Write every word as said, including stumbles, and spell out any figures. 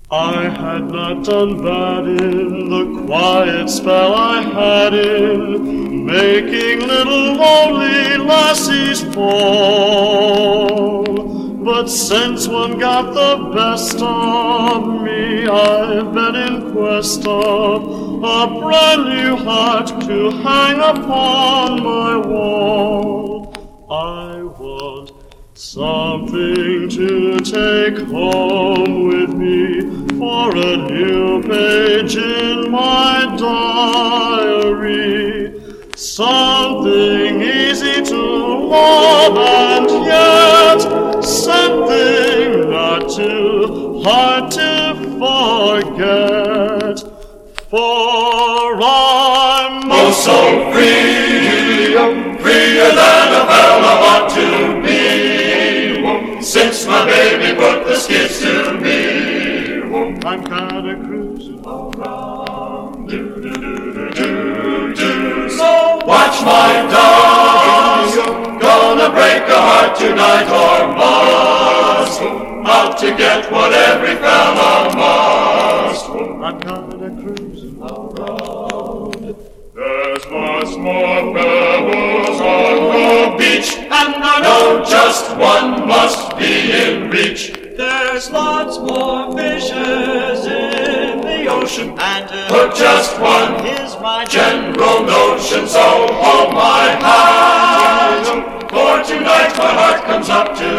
I had not done bad in the quiet spell I had in making little lonely lassies fall. But since one got the best of me, I've been in quest of a brand new heart to hang upon my wall. I want something to take home with me for a new page in my diary. Something easy to love and yet something not too hard to forget. For I'm oh so free, freer than a fella ought to be, since my baby put the skids to me. I'm kinda cruising around, do do do do do do. So watch my dogs, gonna break a heart tonight or must, out to get what every fella must. I'm kinda cruising around. There's lots more fellows on the beach, and I know just one must be in reach. There's lots more fishes in the ocean, and to hook just one is my general notion. So hold my hand, for tonight my heart comes up to